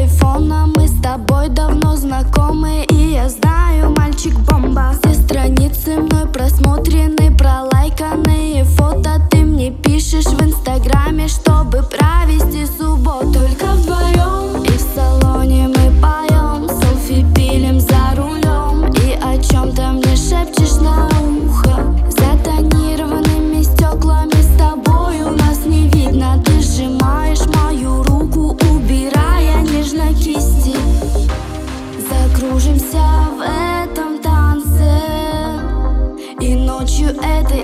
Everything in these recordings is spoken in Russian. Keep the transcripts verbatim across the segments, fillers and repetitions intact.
телефона. Мы с тобой давно знакомы, и я знаю, мальчик бомба. Все страницы мной просмотрены, пролайканные фото. Ты мне пишешь в инстаграме, чтобы провести субботу. Только вдвоем и в салоне мы поем, селфи пилим за рулем, и о чем-то мне шепчешь на ухо. За тонированными стеклами с тобой у нас не видно. Ты сжимаешь мою руку, убирая нежно кисти. Закружимся в этом танце, и ночью этой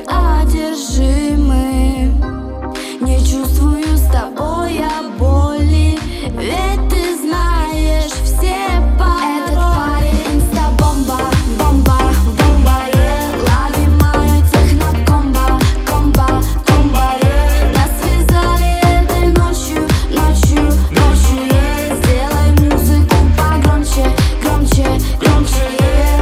одержимы. Не чувствую с тобой я боли, ведь ты знаешь все пароли. Этот парень инста-бомба, бомба, бомба, yeah. Лови мою техно-комбо, комбо, комбо, yeah. Нас связали этой ночью, ночью, ночью, yeah. Сделай музыку погромче, громче, громче, yeah.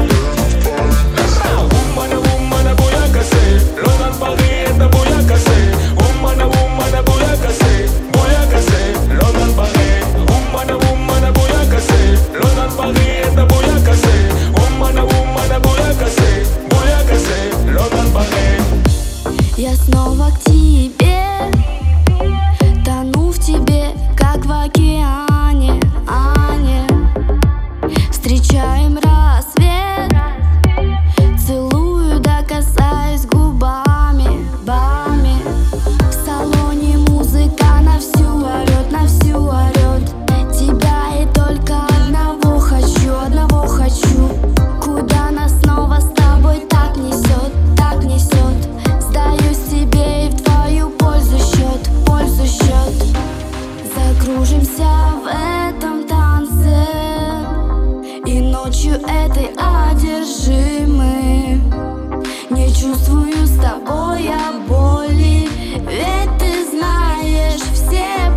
Woman, woman, bouillacasse, Logan Paris, это bouillacasse. Woman, woman, bouillacasse, bouillacasse, Logan Paris. Woman, woman, bouillacasse, Logan Paris, это bouillacasse. Woman, woman, bouillacasse, bouillacasse, Logan Paris. Я снова к тебе, тону в тебе, как в океане, Ане. Встречаем рассвет, целую, да касаюсь губами, бами. В салоне музыка на всю орет, на всю орет. Тебя и только одного хочу, одного хочу. Куда нас снова с тобой так несет, так несет. Сдаюсь тебе и в твою пользу счет, пользу счет. Закружимся в этом танце, и ночью этой одержимы. Не чувствую с тобой я боли, ведь ты знаешь все